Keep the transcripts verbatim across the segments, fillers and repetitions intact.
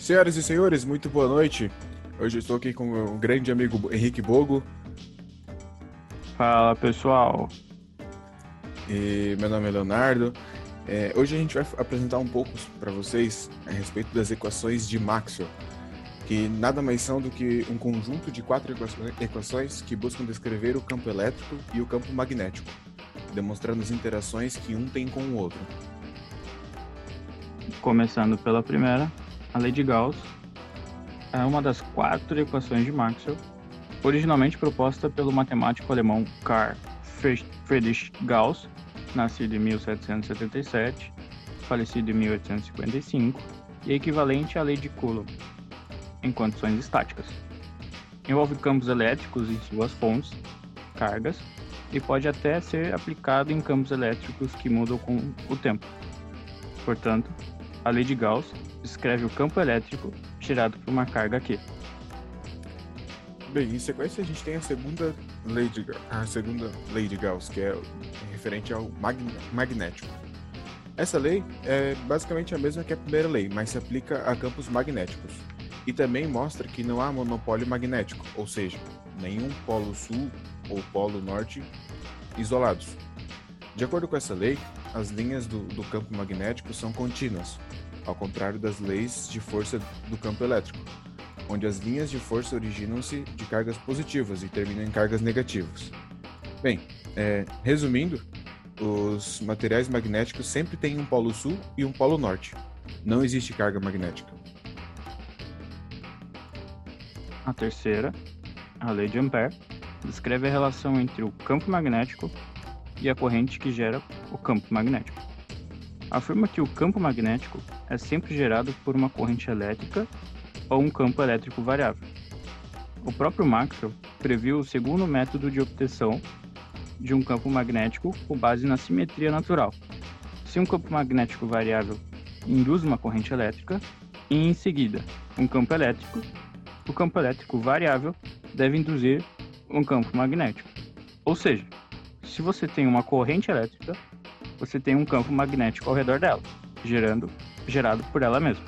Senhoras e senhores, muito boa noite. Hoje eu estou aqui com o meu grande amigo Henrique Bogo Fala pessoal, e meu nome é Leonardo. É, hoje a gente vai apresentar um pouco para vocês a respeito das equações de Maxwell, que nada mais são do que um conjunto de quatro equações que buscam descrever o campo elétrico e o campo magnético, demonstrando as interações que um tem com o outro. começando pela primeira, a lei de Gauss é uma das quatro equações de Maxwell, originalmente proposta pelo matemático alemão Carl Friedrich Gauss, nascido em mil setecentos e setenta e sete, falecido em mil oitocentos e cinquenta e cinco, e é equivalente à lei de Coulomb em condições estáticas. Envolve campos elétricos em suas fontes, cargas, e pode até ser aplicado em campos elétricos que mudam com o tempo. Portanto, a lei de Gauss descreve o campo elétrico gerado por uma carga Q. Bem, em sequência a gente tem a segunda lei de, a segunda lei de Gauss, que é referente ao magn- magnético. Essa lei é basicamente a mesma que a primeira lei, mas se aplica a campos magnéticos. E também mostra que não há monopólio magnético, ou seja, nenhum polo sul ou polo norte isolados. De acordo com essa lei, as linhas do, do campo magnético são contínuas, ao contrário das leis de força do campo elétrico, onde as linhas de força originam-se de cargas positivas e terminam em cargas negativas. Bem, é, resumindo, os materiais magnéticos sempre têm um polo sul e um polo norte. Não existe carga magnética. A terceira, a lei de Ampère, descreve a relação entre o campo magnético e a corrente que gera o campo magnético. Afirma que o campo magnético é sempre gerado por uma corrente elétrica ou um campo elétrico variável. O próprio Maxwell previu o segundo método de obtenção de um campo magnético com base na simetria natural. Se um campo magnético variável induz uma corrente elétrica e, em seguida, um campo elétrico, o campo elétrico variável deve induzir um campo magnético. Ou seja, se você tem uma corrente elétrica, você tem um campo magnético ao redor dela, gerando, gerado por ela mesma.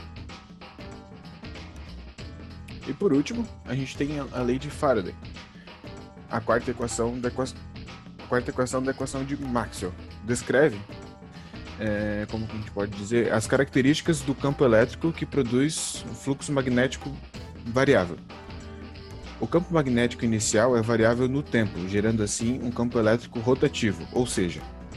E por último, a gente tem a lei de Faraday, a quarta equação da, equa... a quarta equação da equação de Maxwell. Descreve, é, como que a gente pode dizer, as características do campo elétrico que produz um fluxo magnético variável. O campo magnético inicial é variável no tempo, gerando assim um campo elétrico rotativo, ou seja,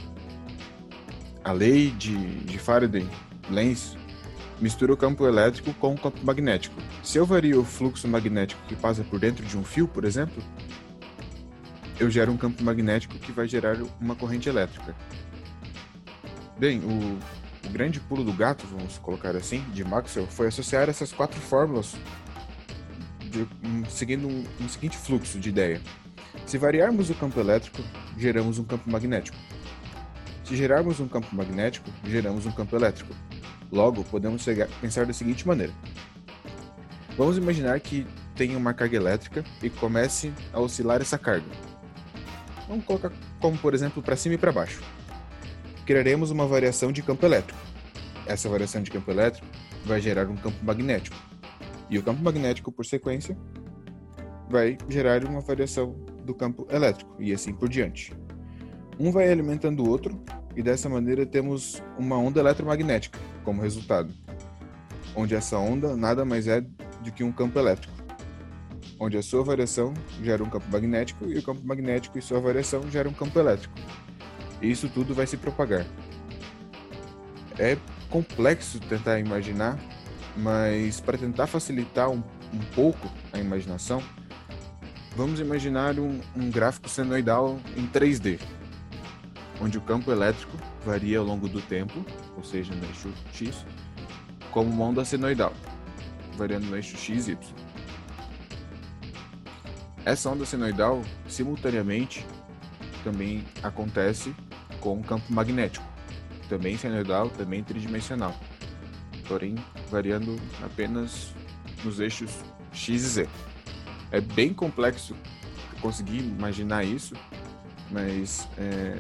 a lei de, de Faraday-Lenz mistura o campo elétrico com o campo magnético. Se eu vario o fluxo magnético que passa por dentro de um fio, por exemplo, eu gero um campo magnético que vai gerar uma corrente elétrica. Bem, o, o grande pulo do gato, vamos colocar assim, de Maxwell, foi associar essas quatro fórmulas de, um, seguindo um, um seguinte fluxo de ideia. Se variarmos o campo elétrico, geramos um campo magnético. Se gerarmos um campo magnético, geramos um campo elétrico. Logo, podemos chegar, pensar da seguinte maneira. Vamos imaginar que tenha uma carga elétrica e comece a oscilar essa carga. Vamos colocar como, por exemplo, para cima e para baixo. Criaremos uma variação de campo elétrico. Essa variação de campo elétrico vai gerar um campo magnético. E o campo magnético, por sequência, vai gerar uma variação do campo elétrico, e assim por diante. Um vai alimentando o outro, e dessa maneira temos uma onda eletromagnética como resultado, onde essa onda nada mais é do que um campo elétrico, onde a sua variação gera um campo magnético e o campo magnético e sua variação gera um campo elétrico. E isso tudo vai se propagar. É complexo tentar imaginar, mas para tentar facilitar um, um pouco a imaginação, vamos imaginar um, um gráfico senoidal em três D, onde o campo elétrico varia ao longo do tempo, ou seja, no eixo X, como uma onda senoidal, variando no eixo X e Y. Essa onda senoidal, simultaneamente, também acontece com o campo magnético, também senoidal, também tridimensional, porém variando apenas nos eixos X e Z. É bem complexo conseguir imaginar isso, mas é,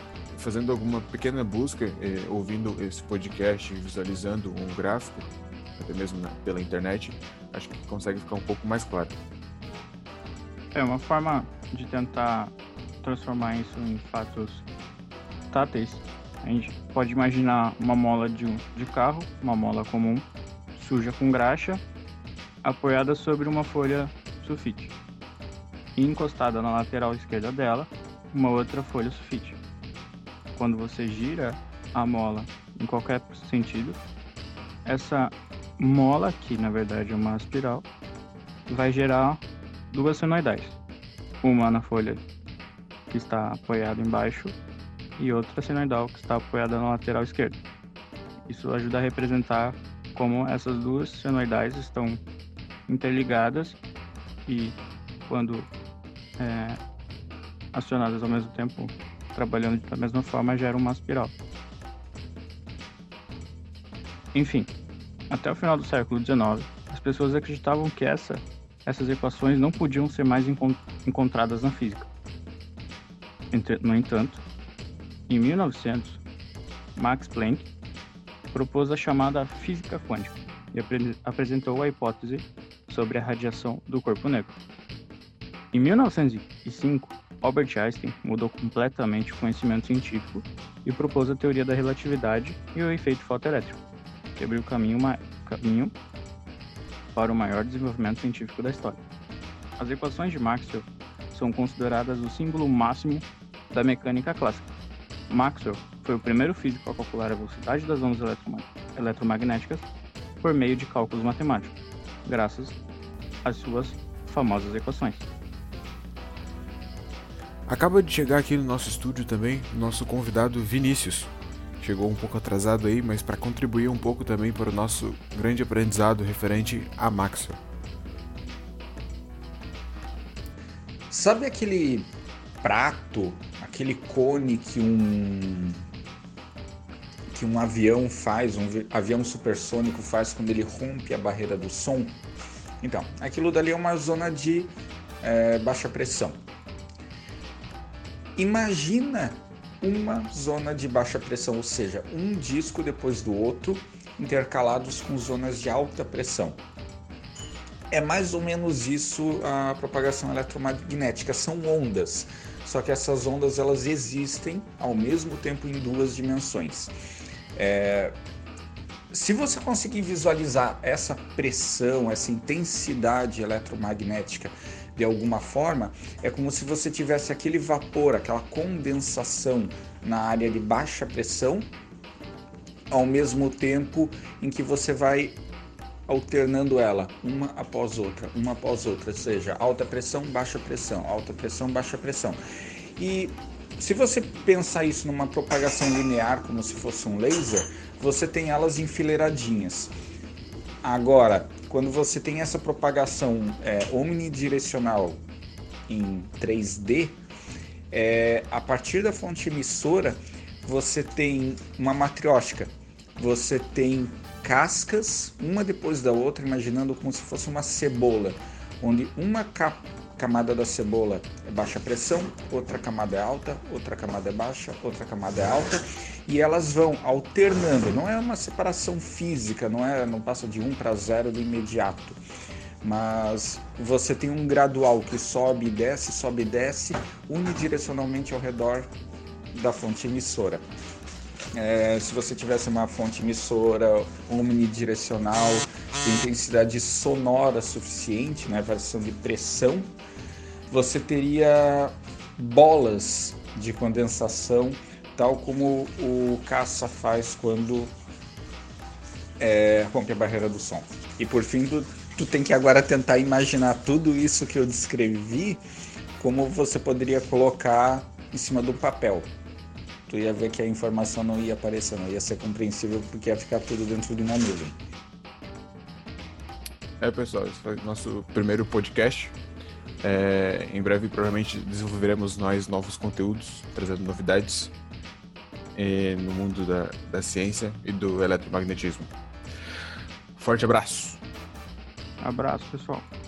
fazendo alguma pequena busca, é, ouvindo esse podcast, visualizando um gráfico, até mesmo né, pela internet, acho que consegue ficar um pouco mais claro. É uma forma de tentar transformar isso em fatos táteis. A gente pode imaginar uma mola de, um, de carro, uma mola comum, suja com graxa, apoiada sobre uma folha sulfite. E encostada na lateral esquerda dela, uma outra folha sulfite. Quando você gira a mola em qualquer sentido, essa mola, que na verdade é uma espiral, vai gerar duas senoidais. Uma na folha que está apoiada embaixo e outra senoidal que está apoiada na lateral esquerda. Isso ajuda a representar como essas duas senoidais estão interligadas e, quando é, acionadas ao mesmo tempo, trabalhando da mesma forma, geram uma espiral. Enfim, até o final do século dezenove, as pessoas acreditavam que essa, essas equações não podiam ser mais encont- encontradas na física. Entre, no entanto, em mil e novecentos, Max Planck propôs a chamada física quântica e apre- apresentou a hipótese sobre a radiação do corpo negro. Em mil novecentos e cinco, Albert Einstein mudou completamente o conhecimento científico e propôs a teoria da relatividade e o efeito fotoelétrico, que abriu caminho, ma- caminho para o maior desenvolvimento científico da história. As equações de Maxwell são consideradas o símbolo máximo da mecânica clássica. Maxwell foi o primeiro físico a calcular a velocidade das ondas eletromag- eletromagnéticas por meio de cálculos matemáticos, graças às suas famosas equações. Acaba de chegar aqui no nosso estúdio também o nosso convidado Vinícius. Chegou um pouco atrasado aí, mas para contribuir um pouco também para o nosso grande aprendizado referente a Maxwell. Sabe aquele prato, aquele cone que um que um avião faz, um avião supersônico faz quando ele rompe a barreira do som? Então, aquilo dali é uma zona de é, baixa pressão. Imagina uma zona de baixa pressão, ou seja, um disco depois do outro, intercalados com zonas de alta pressão. É mais ou menos isso a propagação eletromagnética, são ondas, só que essas ondas elas existem ao mesmo tempo em duas dimensões. É... Se você conseguir visualizar essa pressão, essa intensidade eletromagnética de alguma forma, é como se você tivesse aquele vapor, aquela condensação na área de baixa pressão, ao mesmo tempo em que você vai alternando ela, uma após outra, uma após outra, ou seja, alta pressão, baixa pressão, alta pressão, baixa pressão. E se você pensar isso numa propagação linear, como se fosse um laser, você tem elas enfileiradinhas. Agora, quando você tem essa propagação é, omnidirecional em três D, é, a partir da fonte emissora, você tem uma matriótica. Você tem cascas, uma depois da outra, imaginando como se fosse uma cebola, onde uma ca- camada da cebola é baixa pressão, outra camada é alta, outra camada é baixa, outra camada é alta, e elas vão alternando. Não é uma separação física, não é, não passa de um para zero de imediato, mas você tem um gradual que sobe e desce, sobe e desce, unidirecionalmente ao redor da fonte emissora. É, se você tivesse uma fonte emissora omnidirecional de intensidade sonora suficiente, né, variação de pressão, você teria bolas de condensação, tal como o caça faz quando é, rompe a barreira do som. E por fim, tu, tu tem que agora tentar imaginar tudo isso que eu descrevi, como você poderia colocar em cima do papel. Tu ia ver que a informação não ia aparecer, não ia ser compreensível, porque ia ficar tudo dentro de uma nuvem. É, pessoal, esse foi o nosso primeiro podcast. É, em breve, provavelmente, desenvolveremos nós novos conteúdos, trazendo novidades é, no mundo da, da ciência e do eletromagnetismo. Forte abraço! Abraço, pessoal.